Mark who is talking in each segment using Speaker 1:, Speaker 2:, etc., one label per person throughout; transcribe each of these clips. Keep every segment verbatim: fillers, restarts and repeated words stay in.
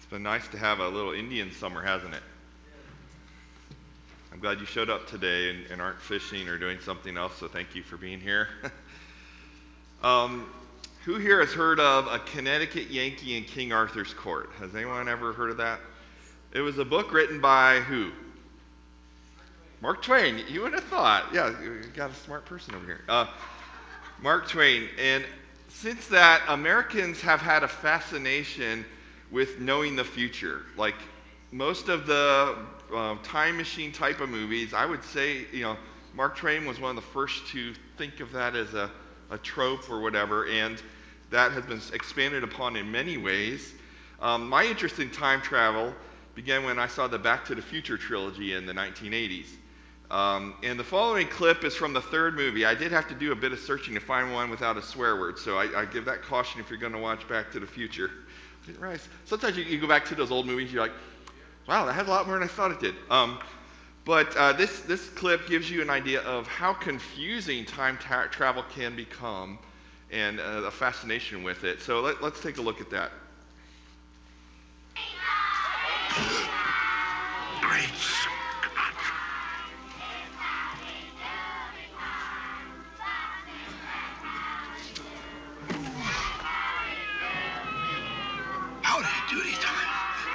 Speaker 1: been nice to have a little Indian summer, hasn't it? I'm glad you showed up today and, and aren't fishing or doing something else, so thank you for being here. um, who here has heard of A Connecticut Yankee in King Arthur's Court? Has anyone ever heard of that? It was a book written by who? Mark Twain. You would have thought. Yeah, you got a smart person over here. Uh, Mark Twain. And since that, Americans have had a fascination with knowing the future. Like most of the uh, time machine type of movies, I would say, you know, Mark Twain was one of the first to think of that as a, a trope or whatever, and that has been expanded upon in many ways. Um, my interest in time travel began when I saw the Back to the Future trilogy in the nineteen eighties. Um, and the following clip is from the third movie. I did have to do a bit of searching to find one without a swear word, so I, I give that caution if you're going to watch Back to the Future. I didn't realize. Sometimes you, you go back to those old movies, you're like, wow, that had a lot more than I thought it did. Um, but uh, this, this clip gives you an idea of how confusing time ta- travel can become and uh, a fascination with it. So let, let's take a look at that.
Speaker 2: Great Scott. Howdy, duty time.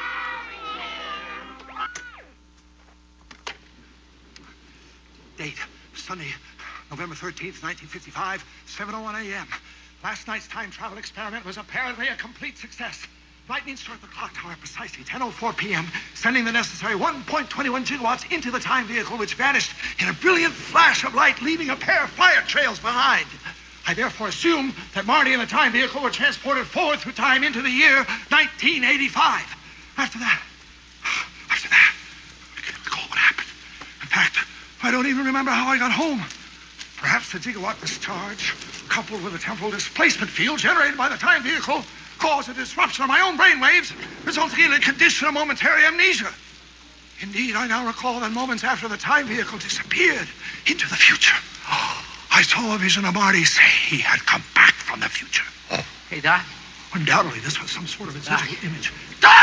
Speaker 2: Date, Sunday, November thirteenth, nineteen fifty-five, seven oh one a.m. Last night's time travel experiment was apparently a complete success. Lightning struck the clock tower precisely ten oh four p.m., sending the necessary one point two one gigawatts into the time vehicle, which vanished in a brilliant flash of light, leaving a pair of fire trails behind. I therefore assume that Marty and the time vehicle were transported forward through time into the year nineteen eighty-five. After that, after that, I can't recall what happened. In fact, I don't even remember how I got home. Perhaps the gigawatt discharge, coupled with the temporal displacement field generated by the time vehicle, caused a disruption of my own brainwaves, resulting in a condition of momentary amnesia. Indeed, I now recall that moments after the time vehicle disappeared into the future, I saw a vision of Marty say he had come back from the future.
Speaker 3: Hey, Doc.
Speaker 2: Undoubtedly, this was some sort of
Speaker 3: Doc.
Speaker 2: invisible image.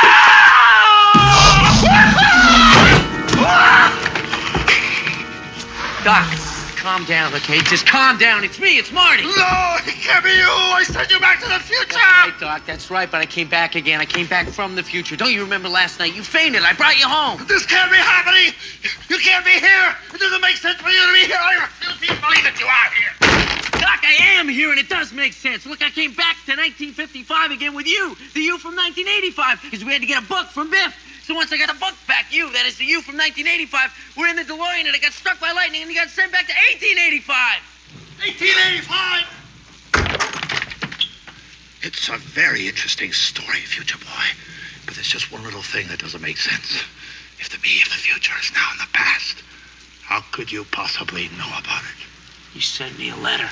Speaker 3: Doc, calm down, okay? Just calm down. It's me. It's Marty.
Speaker 2: No, it can't be you. I sent you back to the future.
Speaker 3: That's right, Doc. That's right. But I came back again. I came back from the future. Don't you remember last night? You fainted. I brought you home.
Speaker 2: This can't be happening. You can't be here. It doesn't make sense for you to be here. I refuse to believe that you are here.
Speaker 3: Doc, I am here, and it does make sense. Look, I came back to nineteen fifty-five again with you. The you from nineteen eighty-five, because we had to get a book from Biff. So once I got the book back, you, that is the you from nineteen eighty-five, we're in the DeLorean, and it got struck by lightning, and you got sent back to eighteen eighty-five.
Speaker 2: eighteen eighty-five? It's a very interesting story, future boy. But there's just one little thing that doesn't make sense. If the me of the future is now in the past, how could you possibly know about it?
Speaker 3: You sent me a letter.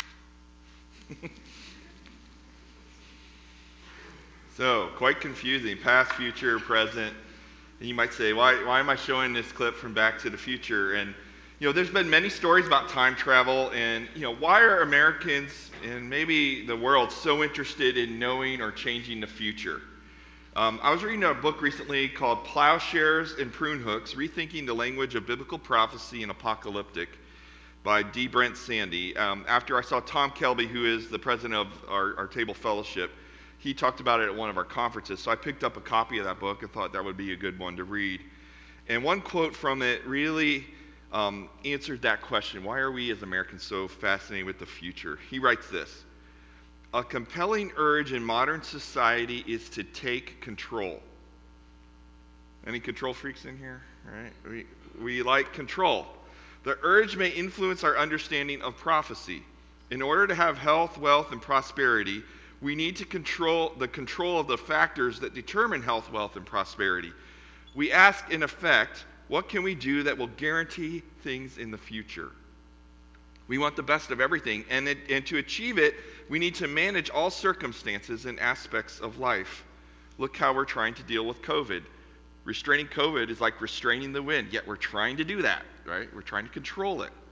Speaker 1: So, quite confusing, past, future, present. And you might say, why, why am I showing this clip from Back to the Future? And, you know, there's been many stories about time travel, and, you know, why are Americans and maybe the world so interested in knowing or changing the future? Um, I was reading a book recently called Plowshares and Prune Hooks, Rethinking the Language of Biblical Prophecy and Apocalyptic by D. Brent Sandy. Um, after I saw Tom Kelby, who is the president of our, our table fellowship, he talked about it at one of our conferences. So I picked up a copy of that book and thought that would be a good one to read. And one quote from it really um, answered that question. Why are we as Americans so fascinated with the future? He writes this: a compelling urge in modern society is to take control. Any control freaks in here? Right? We, we like control. The urge may influence our understanding of prophecy. In order to have health, wealth, and prosperity, we need to control the control of the factors that determine health, wealth, and prosperity. We ask, in effect, what can we do that will guarantee things in the future? We want the best of everything, and, it, and to achieve it, we need to manage all circumstances and aspects of life. Look how we're trying to deal with COVID. Restraining COVID is like restraining the wind, yet we're trying to do that, right? We're trying to control it.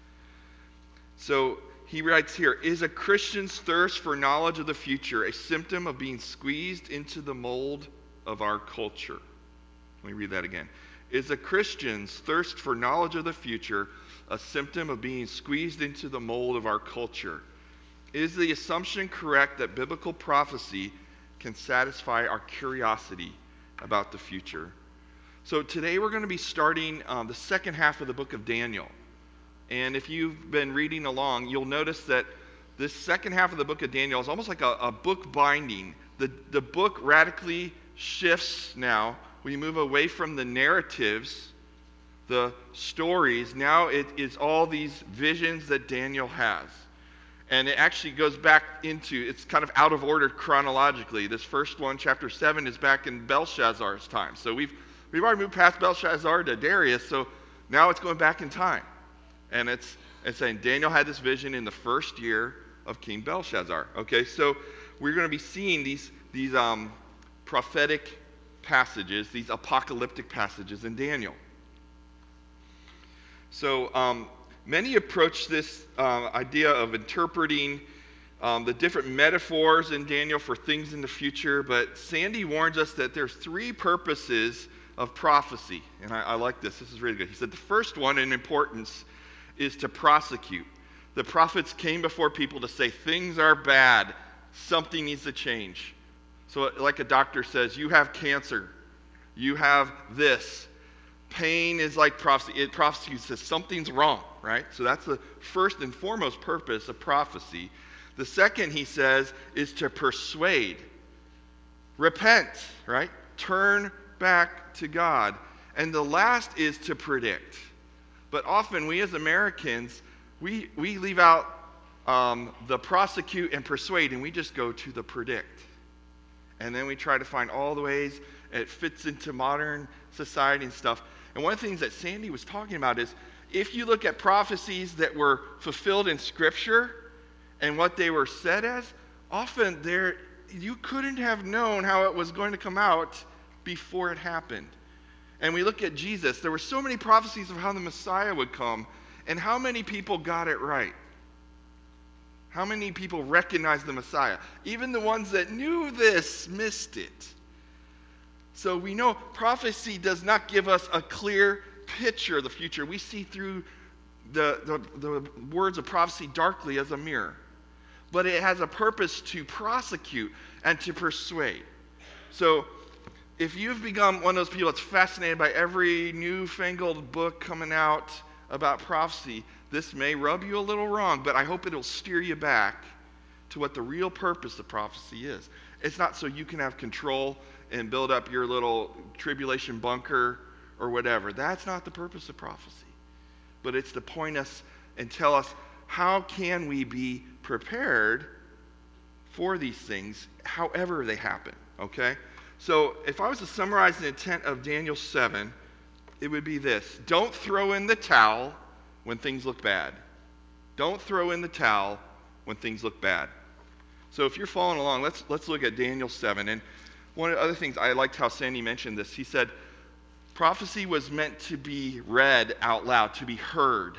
Speaker 1: So he writes here, is a Christian's thirst for knowledge of the future a symptom of being squeezed into the mold of our culture. Let me read that again. Is a Christian's thirst for knowledge of the future a symptom of being squeezed into the mold of our culture? Is the assumption correct that biblical prophecy can satisfy our curiosity about the future? So today we're going to be starting um, the second half of the book of Daniel. And if you've been reading along, you'll notice that this second half of the book of Daniel is almost like a, a book binding. The, the book radically shifts now. We move away from the narratives, the stories. Now it is all these visions that Daniel has. And it actually goes back into, it's kind of out of order chronologically. This first one, chapter seven, is back in Belshazzar's time. So we've we've already moved past Belshazzar to Darius, so now it's going back in time. And it's, it's saying Daniel had this vision in the first year of King Belshazzar. Okay, so we're going to be seeing these, these um, prophetic passages, these apocalyptic passages in Daniel. So um, many approach this uh, idea of interpreting um, the different metaphors in Daniel for things in the future, but Sandy warns us that there's three purposes of prophecy, and I, I like this. This is really good. He said the first one in importance is to prosecute. The prophets came before people to say things are bad, something needs to change. So like a doctor says, you have cancer, you have this. Pain is like prophecy. It prosecutes says something's wrong, right? So that's the first and foremost purpose of prophecy. The second, he says, is to persuade. Repent, right? Turn back to God. And the last is to predict. But often we as Americans, we, we leave out um, the prosecute and persuade, and we just go to the predict. And then we try to find all the ways it fits into modern society and stuff. And one of the things that Sandy was talking about is if you look at prophecies that were fulfilled in Scripture and what they were said as, often there you couldn't have known how it was going to come out before it happened. And we look at Jesus, there were so many prophecies of how the Messiah would come, and how many people got it right? How many people recognized the Messiah? Even the ones that knew this missed it. So we know prophecy does not give us a clear picture of the future. We see through the, the, the words of prophecy darkly as a mirror. But it has a purpose to prosecute and to persuade. So if you've become one of those people that's fascinated by every newfangled book coming out about prophecy, this may rub you a little wrong, but I hope it'll steer you back to what the real purpose of prophecy is. It's not so you can have control and build up your little tribulation bunker or whatever. That's not the purpose of prophecy. But it's to point us and tell us how can we be prepared for these things, however they happen, okay? So if I was to summarize the intent of Daniel seven, it would be this. Don't throw in the towel when things look bad. Don't throw in the towel when things look bad. So if you're following along, let's let's look at Daniel seven. And one of the other things, I liked how Sandy mentioned this. He said, prophecy was meant to be read out loud, to be heard,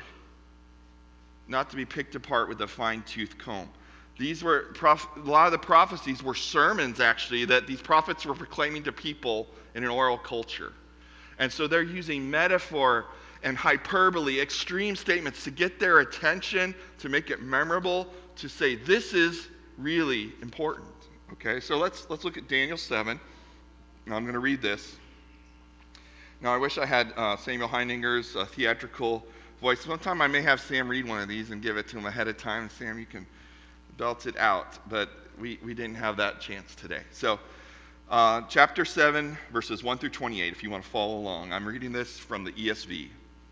Speaker 1: not to be picked apart with a fine-tooth comb. These were, a lot of the prophecies were sermons, actually, that these prophets were proclaiming to people in an oral culture. And so they're using metaphor and hyperbole, extreme statements to get their attention, to make it memorable, to say this is really important. Okay, so let's let's look at Daniel seven. Now I'm going to read this. Now I wish I had uh, Samuel Heininger's uh, theatrical voice. Sometime I may have Sam read one of these and give it to him ahead of time. And Sam, you can belt it out. But we, we didn't have that chance today. So uh, chapter seven, verses one through twenty-eight, if you want to follow along. I'm reading this from the E S V.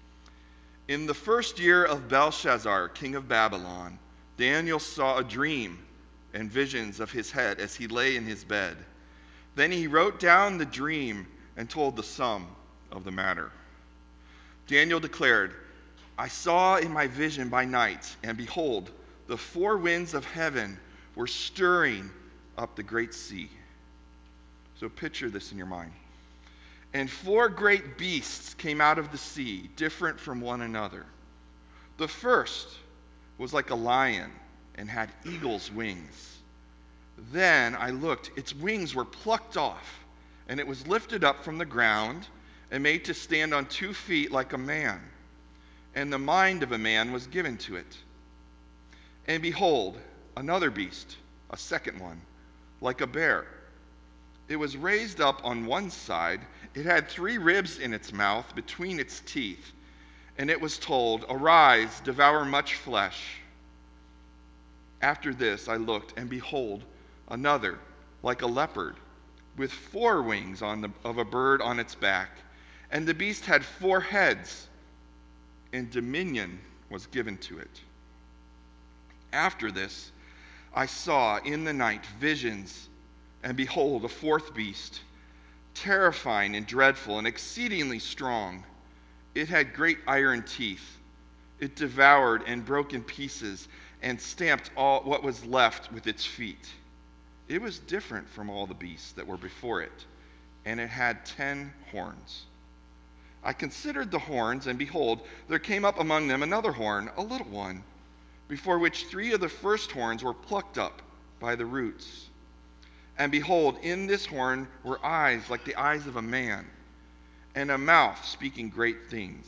Speaker 1: In the first year of Belshazzar, king of Babylon, Daniel saw a dream and visions of his head as he lay in his bed. Then he wrote down the dream and told the sum of the matter. Daniel declared, I saw in my vision by night, and behold, the four winds of heaven were stirring up the great sea. So picture this in your mind. And four great beasts came out of the sea, different from one another. The first was like a lion and had eagle's wings. Then I looked, its wings were plucked off, and it was lifted up from the ground and made to stand on two feet like a man, and the mind of a man was given to it. And behold, another beast, a second one, like a bear. It was raised up on one side. It had three ribs in its mouth between its teeth. And it was told, "Arise, devour much flesh." After this I looked, and behold, another, like a leopard, with four wings on the, of a bird on its back. And the beast had four heads, and dominion was given to it. After this I saw in the night visions, and behold, a fourth beast, terrifying and dreadful and exceedingly strong. It had great iron teeth. It devoured and broke in pieces and stamped all what was left with its feet. It was different from all the beasts that were before it, and it had ten horns. I considered the horns, and behold, there came up among them another horn, a little one, before which three of the first horns were plucked up by the roots. And behold, in this horn were eyes like the eyes of a man, and a mouth speaking great things.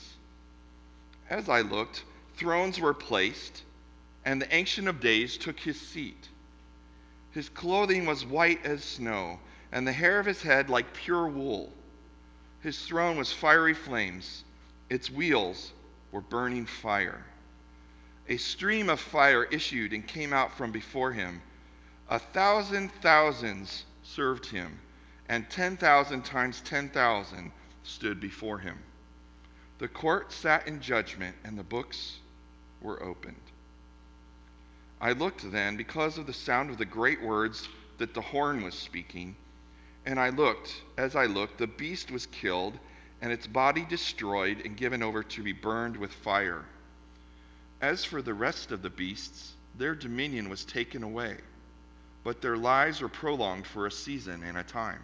Speaker 1: As I looked, thrones were placed, and the Ancient of Days took his seat. His clothing was white as snow, and the hair of his head like pure wool. His throne was fiery flames. Its wheels were burning fire. A stream of fire issued and came out from before him. A thousand thousands served him, and ten thousand times ten thousand stood before him. The court sat in judgment, and the books were opened. I looked then, because of the sound of the great words that the horn was speaking, and I looked, as I looked, the beast was killed, and its body destroyed and given over to be burned with fire. As for the rest of the beasts, their dominion was taken away, but their lives were prolonged for a season and a time.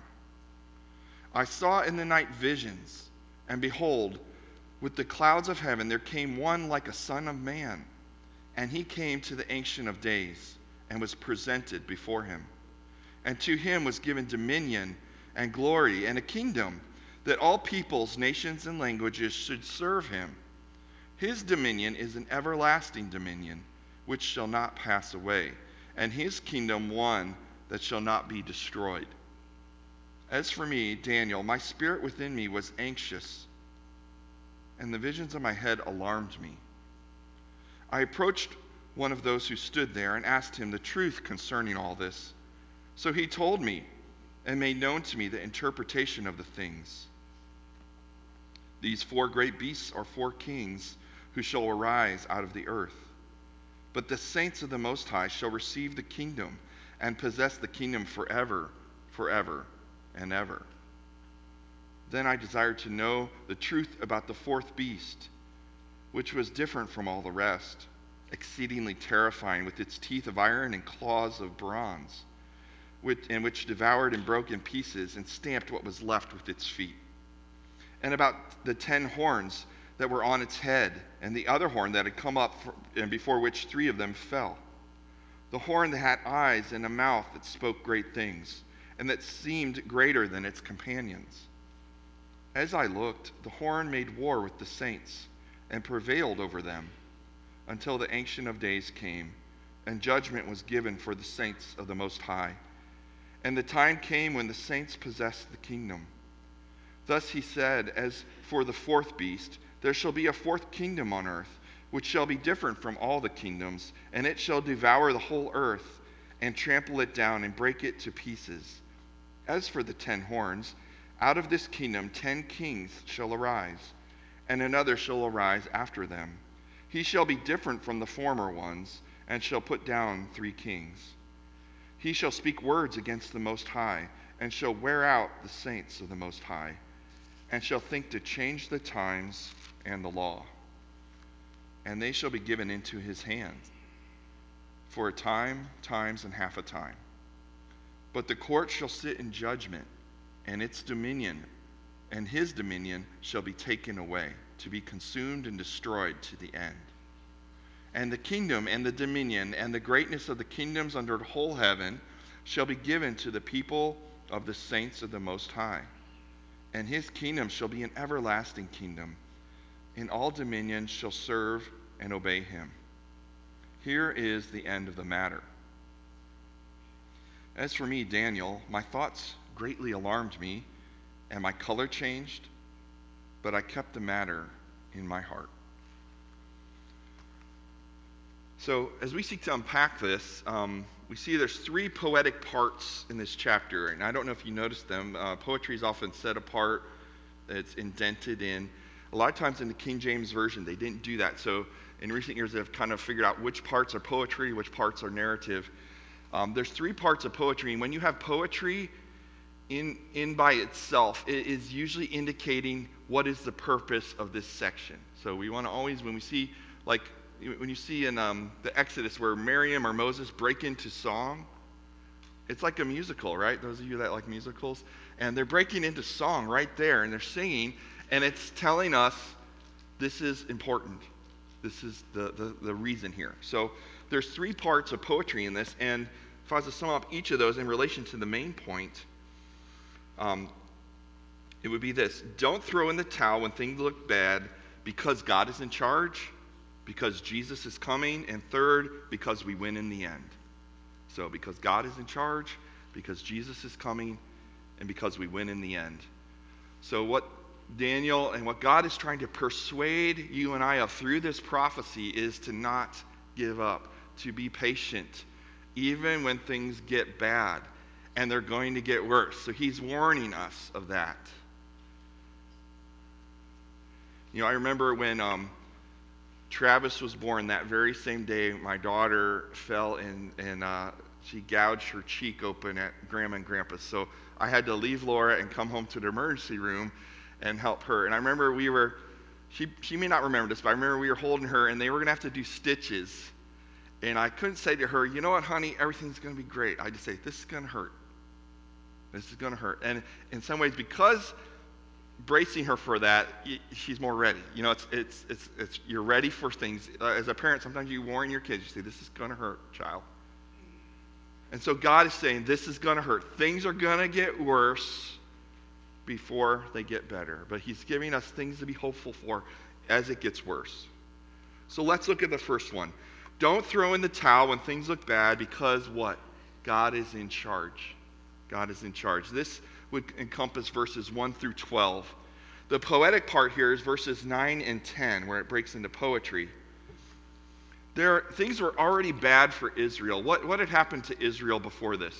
Speaker 1: I saw in the night visions, and behold, with the clouds of heaven there came one like a son of man, and he came to the Ancient of Days and was presented before him. And to him was given dominion and glory and a kingdom, that all peoples, nations, and languages should serve him. His dominion is an everlasting dominion, which shall not pass away, and his kingdom one that shall not be destroyed. As for me, Daniel, my spirit within me was anxious, and the visions of my head alarmed me. I approached one of those who stood there and asked him the truth concerning all this. So he told me and made known to me the interpretation of the things. These four great beasts are four kings who shall arise out of the earth. But the saints of the Most High shall receive the kingdom and possess the kingdom forever, forever, and ever. Then I desired to know the truth about the fourth beast, which was different from all the rest, exceedingly terrifying, with its teeth of iron and claws of bronze, which, and which devoured and broke in pieces and stamped what was left with its feet. And about the ten horns that were on its head, and the other horn that had come up, for, and before which three of them fell. The horn that had eyes and a mouth that spoke great things, and that seemed greater than its companions. As I looked, the horn made war with the saints, and prevailed over them, until the Ancient of Days came, and judgment was given for the saints of the Most High. And the time came when the saints possessed the kingdom. Thus he said, as for the fourth beast, there shall be a fourth kingdom on earth, which shall be different from all the kingdoms, and it shall devour the whole earth, and trample it down, and break it to pieces. As for the ten horns, out of this kingdom ten kings shall arise, and another shall arise after them. He shall be different from the former ones, and shall put down three kings. He shall speak words against the Most High, and shall wear out the saints of the Most High, and shall think to change the times and the law. And they shall be given into his hand for a time, times, and half a time. But the court shall sit in judgment, and its dominion and his dominion shall be taken away, to be consumed and destroyed to the end. And the kingdom and the dominion and the greatness of the kingdoms under the whole heaven shall be given to the people of the saints of the Most High, and his kingdom shall be an everlasting kingdom, and all dominions shall serve and obey him. Here is the end of the matter. As for me, Daniel, my thoughts greatly alarmed me, and my color changed, but I kept the matter in my heart. So as we seek to unpack this, um, we see there's three poetic parts in this chapter, and I don't know if you noticed them. Uh, poetry is often set apart, it's indented in. A lot of times in the King James Version, they didn't do that. So in recent years, they've kind of figured out which parts are poetry, which parts are narrative. Um, there's three parts of poetry, and when you have poetry in, in by itself, it is usually indicating what is the purpose of this section. So we want to always, when we see, like, when you see in um, the Exodus where Miriam or Moses break into song, it's like a musical, right? Those of you that like musicals. And they're breaking into song right there, and they're singing, and it's telling us this is important. This is the, the, the reason here. So there's three parts of poetry in this, and if I was to sum up each of those in relation to the main point, um, it would be this. Don't throw in the towel when things look bad because God is in charge, because Jesus is coming, and third, because we win in the end. So because God is in charge, because Jesus is coming, and because we win in the end. So what Daniel and what God is trying to persuade you and I of through this prophecy is to not give up, to be patient, even when things get bad, and they're going to get worse. So he's warning us of that. You know, I remember when um, Travis was born, that very same day, my daughter fell and, and uh, she gouged her cheek open at Grandma and Grandpa's. So I had to leave Laura and come home to the emergency room and help her. And I remember we were, she, she may not remember this, but I remember we were holding her and they were going to have to do stitches. And I couldn't say to her, you know what, honey, everything's going to be great. I just say, this is going to hurt. This is going to hurt. And in some ways, because bracing her for that, she's more ready. You know, it's it's it's, it's you're ready for things. Uh, as a parent, sometimes you warn your kids. You say, "This is going to hurt, child." And so God is saying, "This is going to hurt. Things are going to get worse before they get better." But He's giving us things to be hopeful for as it gets worse. So let's look at the first one. Don't throw in the towel when things look bad, because what? God is in charge. God is in charge. This would encompass verses one through twelve. The poetic part here is verses nine and ten, where it breaks into poetry. There, things were already bad for Israel. What, what had happened to Israel before this?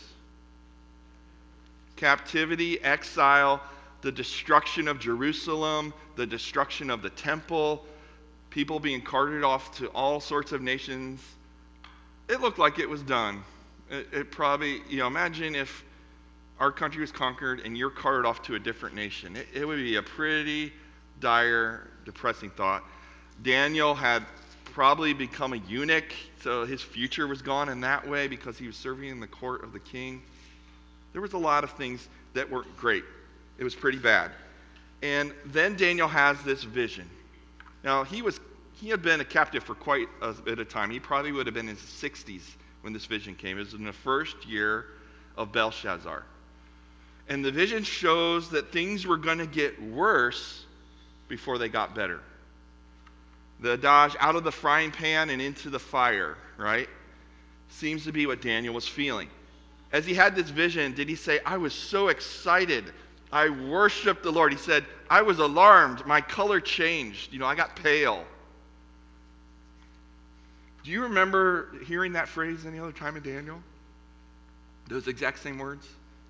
Speaker 1: Captivity, exile, the destruction of Jerusalem, the destruction of the temple, people being carted off to all sorts of nations. It looked like it was done. It, it probably, you know, imagine if our country was conquered and you're carted off to a different nation. It, it would be a pretty dire, depressing thought. Daniel had probably become a eunuch, so his future was gone in that way because he was serving in the court of the king. There was a lot of things that weren't great. It was pretty bad. And then Daniel has this vision. Now, he was he had been a captive for quite a bit of time. He probably would have been in his sixties when this vision came. It was in the first year of Belshazzar. And the vision shows that things were going to get worse before they got better. The adage, out of the frying pan and into the fire, right? Seems to be what Daniel was feeling. As he had this vision, did he say, I was so excited. I worshiped the Lord. He said, I was alarmed. My color changed. You know, I got pale. Do you remember hearing that phrase any other time in Daniel? Those exact same words?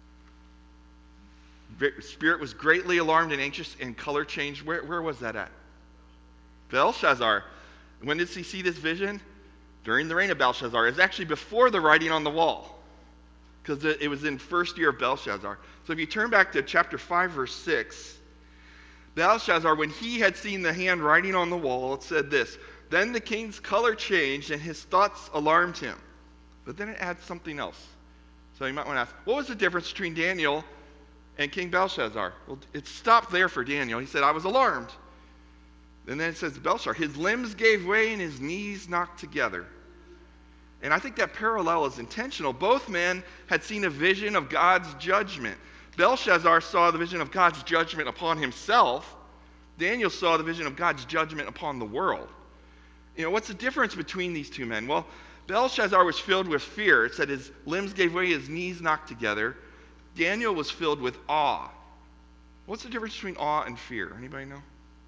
Speaker 1: Spirit was greatly alarmed and anxious, and color changed. Where, where was that at? Belshazzar. When did he see this vision? During the reign of Belshazzar. It's actually before the writing on the wall, because it was in first year of Belshazzar. So if you turn back to chapter five, verse six, Belshazzar, when he had seen the hand writing on the wall, it said this, then the king's color changed and his thoughts alarmed him. But then it adds something else. So you might want to ask, what was the difference between Daniel and King Belshazzar? Well, it stopped there for Daniel. He said, I was alarmed. And then it says, Belshazzar, his limbs gave way and his knees knocked together. And I think that parallel is intentional. Both men had seen a vision of God's judgment. Belshazzar saw the vision of God's judgment upon himself. Daniel saw the vision of God's judgment upon the world. You know, what's the difference between these two men? Well, Belshazzar was filled with fear. It said his limbs gave way, his knees knocked together. Daniel was filled with awe. What's the difference between awe and fear? Anybody know?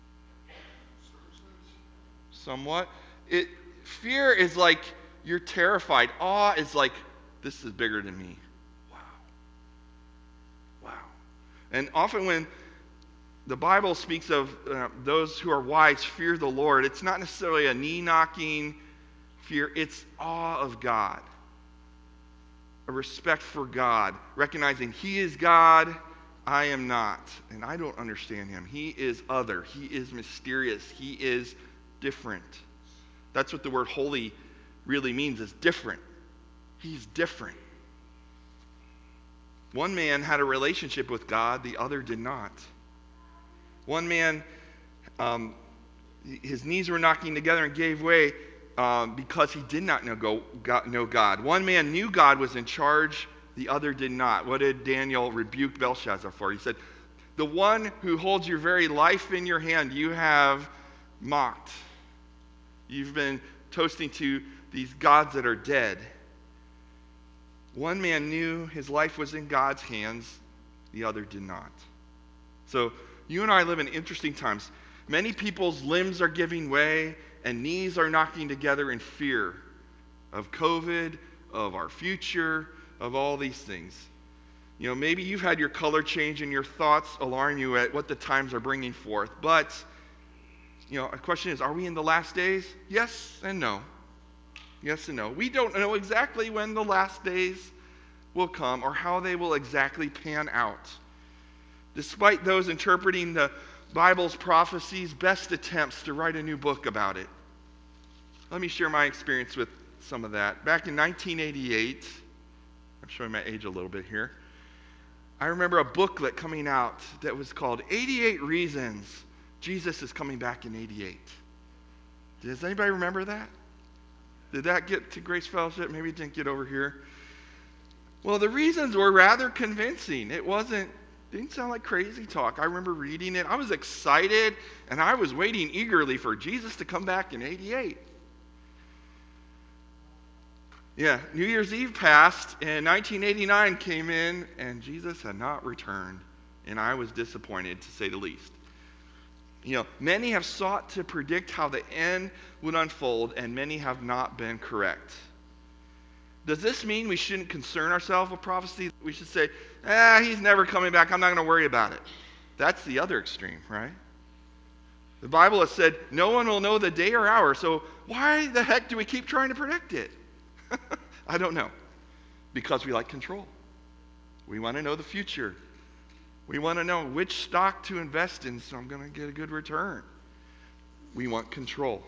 Speaker 1: Somewhat. It, fear is like you're terrified. Awe is like, this is bigger than me. Wow. Wow. And often when the Bible speaks of uh, those who are wise fear the Lord, it's not necessarily a knee-knocking fear. It's awe of God. A respect for God. Recognizing He is God, I am not. And I don't understand Him. He is other. He is mysterious. He is different. That's what the word holy really means, is different. He's different. One man had a relationship with God, the other did not. One man, um, his knees were knocking together and gave way um, because he did not know, go, God, know God. One man knew God was in charge, the other did not. What did Daniel rebuke Belshazzar for? He said, the one who holds your very life in your hand, you have mocked. You've been toasting to these gods that are dead. One man knew his life was in God's hands, the other did not. So you and I live in interesting times. Many people's limbs are giving way and knees are knocking together in fear of COVID, of our future, of all these things. You know, maybe you've had your color change and your thoughts alarm you at what the times are bringing forth. But, you know, a question is, are we in the last days? Yes and no. Yes and no. We don't know exactly when the last days will come or how they will exactly pan out. Despite those interpreting the Bible's prophecies' best attempts to write a new book about it. Let me share my experience with some of that. Back in nineteen eighty-eight, I'm showing my age a little bit here, I remember a booklet coming out that was called eighty-eight Reasons Jesus is Coming Back in eighty-eight. Does anybody remember that? Did that get to Grace Fellowship? Maybe it didn't get over here. Well, the reasons were rather convincing. It wasn't, didn't sound like crazy talk. I remember reading it. I was excited, and I was waiting eagerly for Jesus to come back in eighty-eight. Yeah, New Year's Eve passed, and nineteen eighty-nine came in, and Jesus had not returned, and I was disappointed, to say the least. You know, many have sought to predict how the end would unfold, and many have not been correct. Does this mean we shouldn't concern ourselves with prophecy? We should say, ah, he's never coming back, I'm not going to worry about it. That's the other extreme, right? The Bible has said, no one will know the day or hour, so why the heck do we keep trying to predict it? I don't know. Because we like control. We want to know the future. We want to know which stock to invest in so I'm going to get a good return. We want control.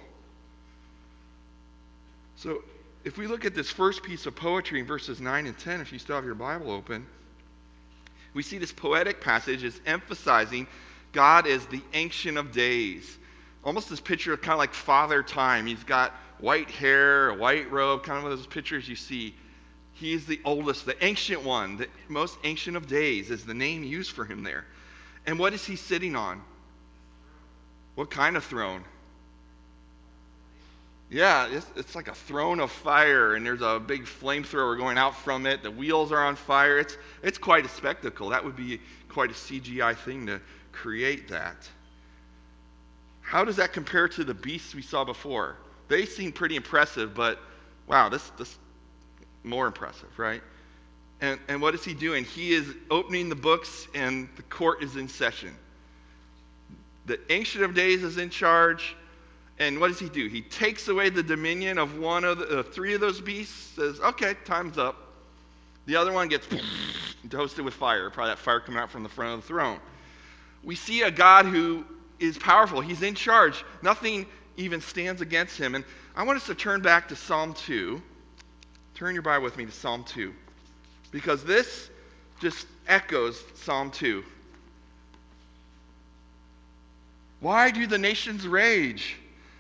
Speaker 1: So if we look at this first piece of poetry in verses nine and ten, if you still have your Bible open, we see this poetic passage is emphasizing God as the Ancient of Days. Almost this picture of kind of like Father Time. He's got white hair, a white robe, kind of one of those pictures you see. He is the oldest, the ancient one, the most ancient of days is the name used for him there. And what is he sitting on? What kind of throne? Yeah, it's, it's like a throne of fire, and there's a big flamethrower going out from it. The wheels are on fire. It's, it's quite a spectacle. That would be quite a C G I thing to create that. How does that compare to the beasts we saw before? They seem pretty impressive, but wow, this this more impressive, right? And and what is he doing? He is opening the books, and the court is in session. The Ancient of Days is in charge, and what does he do? He takes away the dominion of one of the uh, three of those beasts. Says, "Okay, time's up." The other one gets toasted with fire. Probably that fire coming out from the front of the throne. We see a God who is powerful. He's in charge. Nothing even stands against him. And I want us to turn back to Psalm two. Turn your Bible with me to Psalm two. Because this just echoes Psalm two. Why do the nations rage?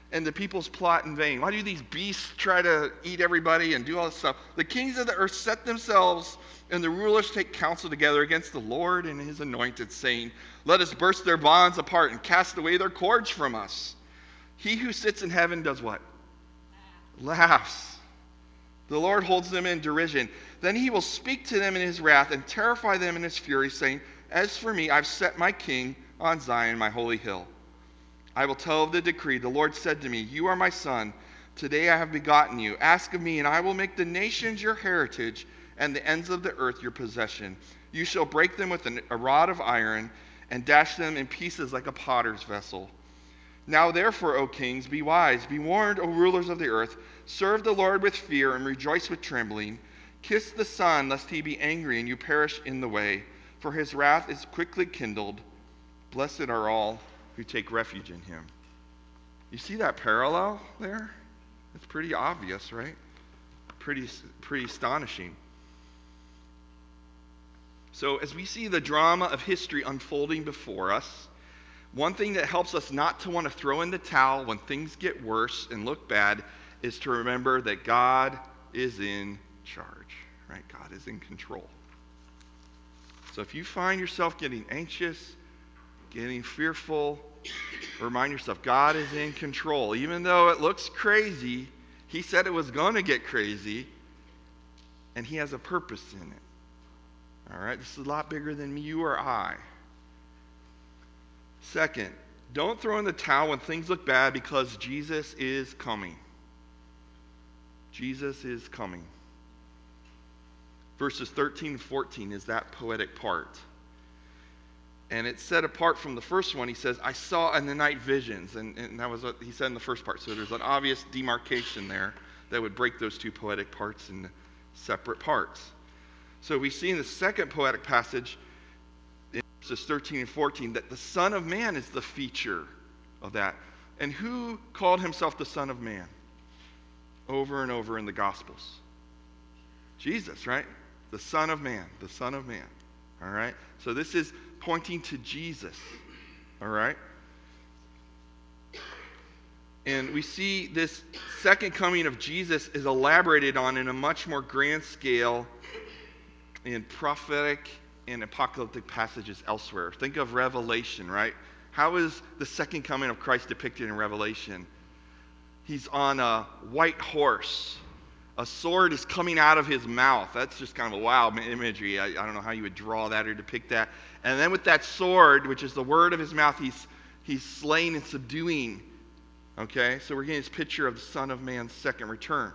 Speaker 1: and the people's plot in vain? Why do these beasts try to eat everybody and do all this stuff? The kings of the earth set themselves, and the rulers take counsel together against the Lord and his anointed, saying, let us burst their bonds apart and cast away their cords from us. He who sits in heaven does what? Laughs. The Lord holds them in derision. Then he will speak to them in his wrath and terrify them in his fury, saying, as for me, I've set my king on Zion, my holy hill. I will tell of the decree. The Lord said to me, you are my son. Today I have begotten you. Ask of me, and I will make the nations your heritage and the ends of the earth your possession. You shall break them with an, a rod of iron and dash them in pieces like a potter's vessel. Now therefore, O kings, be wise. Be warned, O rulers of the earth. Serve the Lord with fear and rejoice with trembling. Kiss the Son, lest he be angry and you perish in the way, for his wrath is quickly kindled. Blessed are all who take refuge in him. You see that parallel there? It's pretty obvious, right? Pretty, pretty astonishing. So as we see the drama of history unfolding before us, one thing that helps us not to want to throw in the towel when things get worse and look bad is to remember that God is in charge, right? God is in control. So if you find yourself getting anxious, getting fearful, remind yourself God is in control. Even though it looks crazy, he said it was going to get crazy, and he has a purpose in it. All right, this is a lot bigger than you or I. Second, don't throw in the towel when things look bad, because Jesus is coming. Jesus is coming. Verses thirteen and fourteen is that poetic part. And it's set apart from the first one. He says, I saw in the night visions. And, and that was what he said in the first part. So there's an obvious demarcation there that would break those two poetic parts into separate parts. So we see in the second poetic passage, in verses thirteen and fourteen, that the Son of Man is the feature of that. And who called himself the Son of Man? Over and over in the Gospels. Jesus, right? The Son of Man. The Son of Man. All right? So this is pointing to Jesus. All right? And we see this second coming of Jesus is elaborated on in a much more grand scale in prophetic and apocalyptic passages elsewhere. Think of Revelation, right? How is the second coming of Christ depicted in Revelation? He's on a white horse. A sword is coming out of his mouth. That's just kind of a wild imagery. I, I don't know how you would draw that or depict that. And then with that sword, which is the word of his mouth, he's, he's slaying and subduing. Okay? So we're getting this picture of the Son of Man's second return.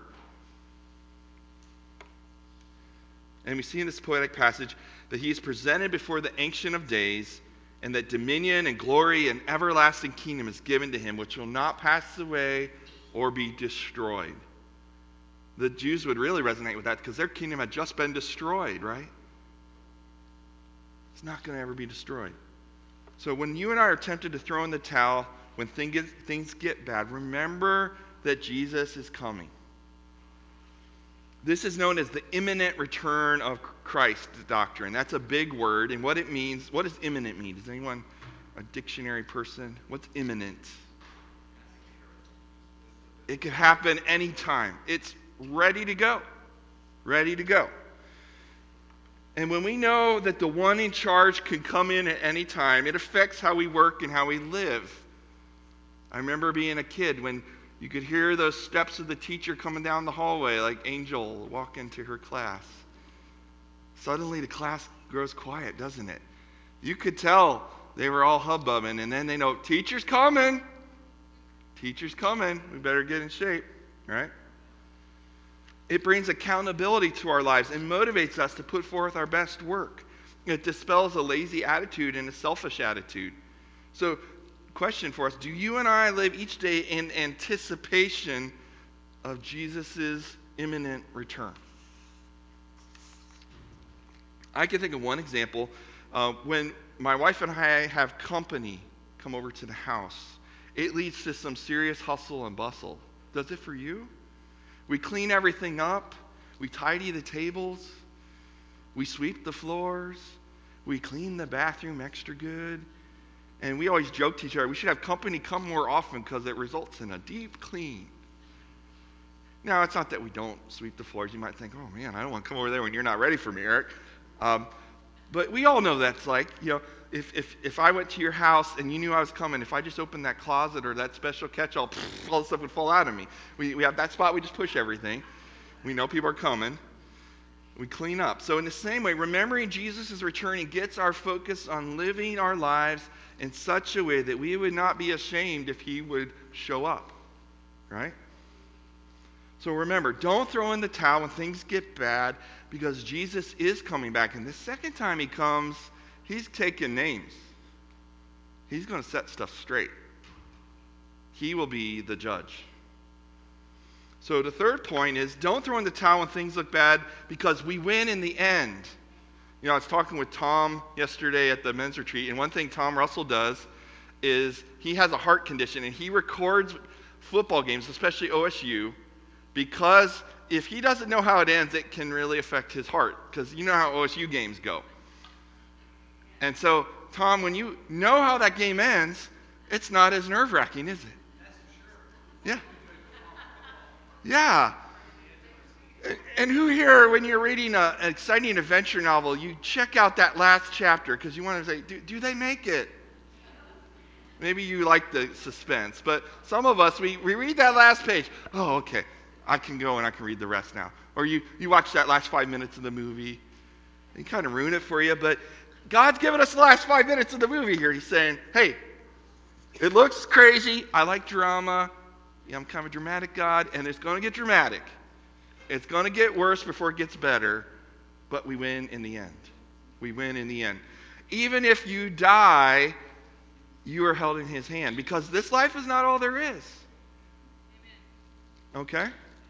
Speaker 1: And we see in this poetic passage that he is presented before the Ancient of Days, and that dominion and glory and everlasting kingdom is given to him, which will not pass away or be destroyed. The Jews would really resonate with that because their kingdom had just been destroyed, right? It's not going to ever be destroyed. So when you and I are tempted to throw in the towel, when things get, things get bad, remember that Jesus is coming. This is known as the imminent return of Christ doctrine. That's a big word, and what it means, what does imminent mean? Is anyone a dictionary person? What's imminent? It could happen anytime. It's ready to go. Ready to go. And when we know that the one in charge can come in at any time, it affects how we work and how we live. I remember being a kid when you could hear those steps of the teacher coming down the hallway, like Angel walking to her class. Suddenly the class grows quiet, doesn't it? You could tell they were all hubbubbing, and then they know, teacher's coming. Teacher's coming. We better get in shape, right? It brings accountability to our lives and motivates us to put forth our best work. It dispels a lazy attitude and a selfish attitude. So, question for us, do you and I live each day in anticipation of Jesus' imminent return? I can think of one example. Uh, when my wife and I have company come over to the house, it leads to some serious hustle and bustle. Does it for you? We clean everything up. We tidy the tables. We sweep the floors. We clean the bathroom extra good. And we always joke to each other, we should have company come more often because it results in a deep clean. Now, it's not that we don't sweep the floors. You might think, oh man, I don't want to come over there when you're not ready for me, Eric. Um, but we all know that's like, you know, if, if, if I went to your house and you knew I was coming, if I just opened that closet or that special catch-all, pff, all the stuff would fall out of me. We, we have that spot, we just push everything. We know people are coming. We clean up. So in the same way, remembering Jesus' returning gets our focus on living our lives in such a way that we would not be ashamed if he would show up, right? So remember, don't throw in the towel when things get bad, because Jesus is coming back. And the second time he comes, he's taking names. He's going to set stuff straight. He will be the judge. So the third point is, don't throw in the towel when things look bad, because we win in the end. You know, I was talking with Tom yesterday at the men's retreat, and one thing Tom Russell does is he has a heart condition, and he records football games, especially O S U, because if he doesn't know how it ends, it can really affect his heart, because you know how O S U games go. And so, Tom, when you know how that game ends, it's not as nerve-wracking, is it? Yeah. Yeah. And who here, when you're reading a, an exciting adventure novel, you check out that last chapter because you want to say, do, do they make it? Maybe you like the suspense, but some of us, we, we read that last page. Oh, okay, I can go and I can read the rest now. Or you, you watch that last five minutes of the movie. He kind of ruin it for you, but God's given us the last five minutes of the movie here. He's saying, hey, it looks crazy. I like drama. Yeah, I'm kind of a dramatic God, and it's going to get dramatic. It's going to get worse before it gets better, but we win in the end. We win in the end. Even if you die, you are held in his hand, because this life is not all there is. Okay?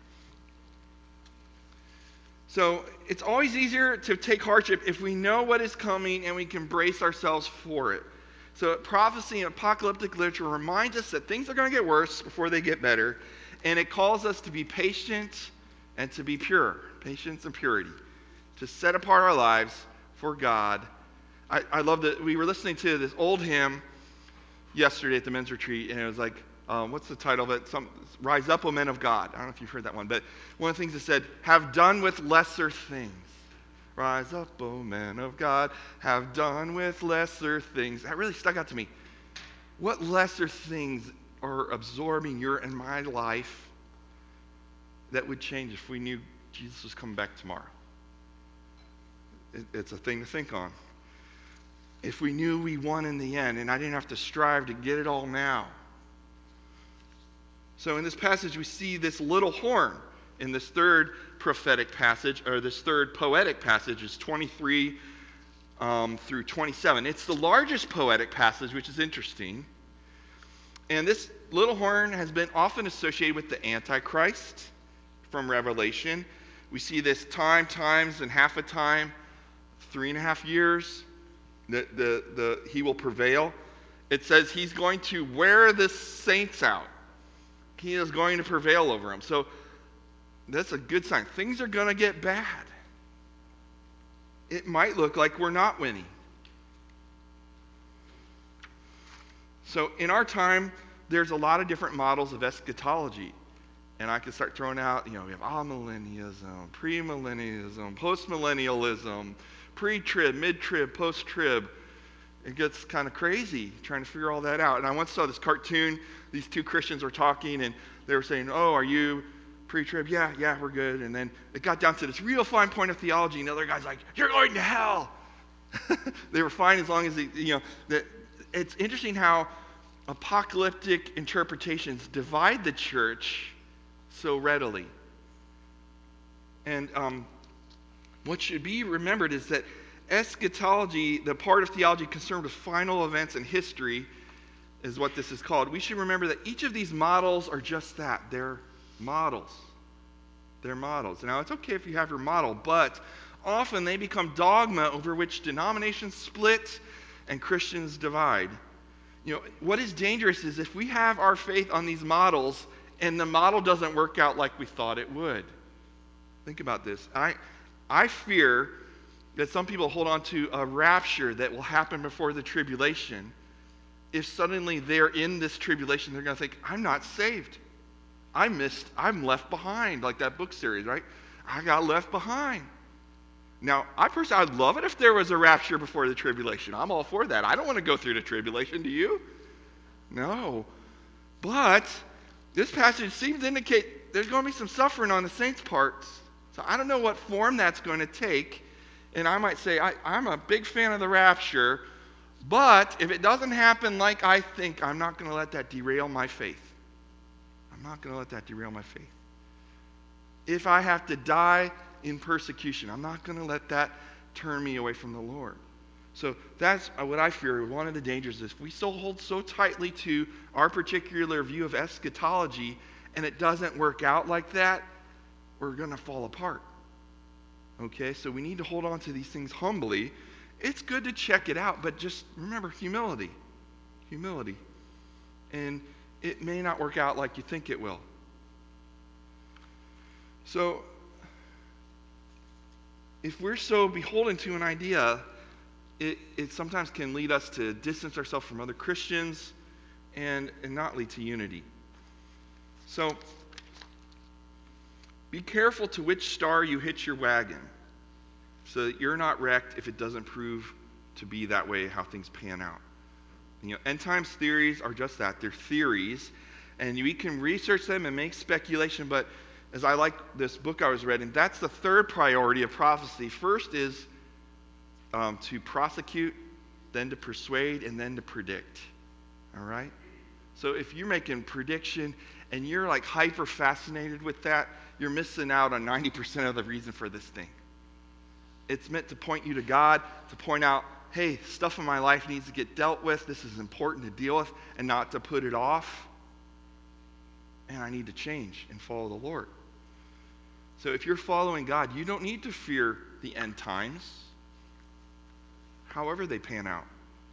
Speaker 1: So it's always easier to take hardship if we know what is coming and we can brace ourselves for it. So prophecy and apocalyptic literature reminds us that things are going to get worse before they get better, and it calls us to be patient and to be pure. Patience and purity. To set apart our lives for God. I, I love that we were listening to this old hymn yesterday at the men's retreat, and it was like, um, what's the title of it? Some, Rise Up, O Men of God. I don't know if you've heard that one, but one of the things it said, have done with lesser things. Rise up, O men of God, have done with lesser things. That really stuck out to me. What lesser things are absorbing your and my life that would change if we knew Jesus was coming back tomorrow? It, it's a thing to think on. If we knew we won in the end and I didn't have to strive to get it all now. So in this passage we see this little horn in this third prophetic passage, or this third poetic passage, is twenty-three um, through twenty-seven. It's the largest poetic passage, which is interesting. And this little horn has been often associated with the Antichrist from Revelation. We see this time, times, and half a time, three and a half years. The, the, the, he will prevail. It says he's going to wear the saints out. He is going to prevail over them. So that's a good sign. Things are going to get bad. It might look like we're not winning. So in our time, there's a lot of different models of eschatology. And I can start throwing out, you know, we have amillennialism, premillennialism, postmillennialism, pre-trib, mid-trib, post-trib. It gets kind of crazy trying to figure all that out. And I once saw this cartoon. These two Christians were talking, and they were saying, oh, are you pre-trib? Yeah, yeah, we're good. And then it got down to this real fine point of theology, and the other guy's like, you're going to hell. They were fine as long as, they, you know, that. It's interesting how apocalyptic interpretations divide the church so readily. And um, what should be remembered is that eschatology, the part of theology concerned with final events in history, is what this is called. We should remember that each of these models are just that. They're models. They're models. Now, it's okay if you have your model, but often they become dogma over which denominations split and Christians divide. You know, what is dangerous is if we have our faith on these models and the model doesn't work out like we thought it would. Think about this. I, I fear that some people hold on to a rapture that will happen before the tribulation, if suddenly they're in this tribulation, they're going to think, I'm not saved. I missed, I'm left behind, like that book series, right? I got left behind. Now, I personally, I'd love it if there was a rapture before the tribulation. I'm all for that. I don't want to go through the tribulation, do you? No. But this passage seems to indicate there's going to be some suffering on the saints' parts. So I don't know what form that's going to take. And I might say, I, I'm a big fan of the rapture, but if it doesn't happen like I think, I'm not going to let that derail my faith. I'm not going to let that derail my faith. If I have to die in persecution, I'm not going to let that turn me away from the Lord. So that's what I fear. One of the dangers is if we still hold so tightly to our particular view of eschatology and it doesn't work out like that, we're going to fall apart. Okay, so we need to hold on to these things humbly. It's good to check it out, but just remember humility. Humility. And it may not work out like you think it will. So, if we're so beholden to an idea, it, it sometimes can lead us to distance ourselves from other Christians and, and not lead to unity. So, be careful to which star you hitch your wagon so that you're not wrecked if it doesn't prove to be that way, how things pan out. You know, end times theories are just that. They're theories, and we can research them and make speculation, but as I like this book I was reading, that's the third priority of prophecy. First is um, to prosecute, then to persuade, and then to predict. All right? So if you're making prediction and you're like hyper fascinated with that, you're missing out on ninety percent of the reason for this thing. It's meant to point you to God, to point out, hey, stuff in my life needs to get dealt with. This is important to deal with and not to put it off. And I need to change and follow the Lord. So if you're following God, you don't need to fear the end times, however they pan out.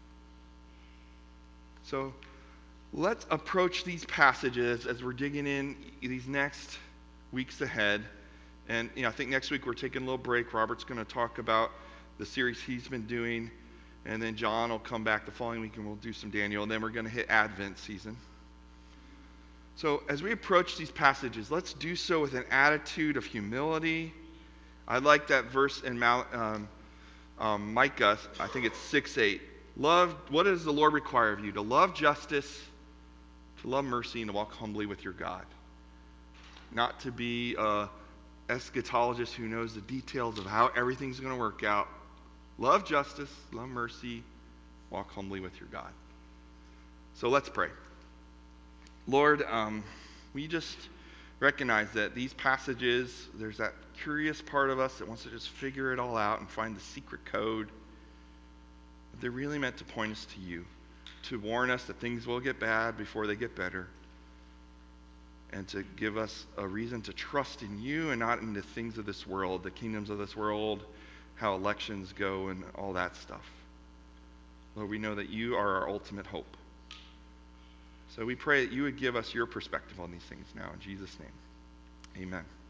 Speaker 1: So let's approach these passages as we're digging in these next weeks ahead. And you know, I think next week we're taking a little break. Robert's going to talk about the series he's been doing. And then John will come back the following week and we'll do some Daniel. And then we're going to hit Advent season. So as we approach these passages, let's do so with an attitude of humility. I like that verse in Mal, um, um, Micah, I think it's six eight. Love, what does the Lord require of you? To love justice, to love mercy, and to walk humbly with your God. Not to be an eschatologist who knows the details of how everything's going to work out. Love justice, love mercy, walk humbly with your God. So let's pray. Lord, um, we just recognize that these passages, there's that curious part of us that wants to just figure it all out and find the secret code. But they're really meant to point us to you, to warn us that things will get bad before they get better, and to give us a reason to trust in you and not in the things of this world, the kingdoms of this world, how elections go and all that stuff. Lord, we know that you are our ultimate hope. So we pray that you would give us your perspective on these things now. In Jesus' name, amen.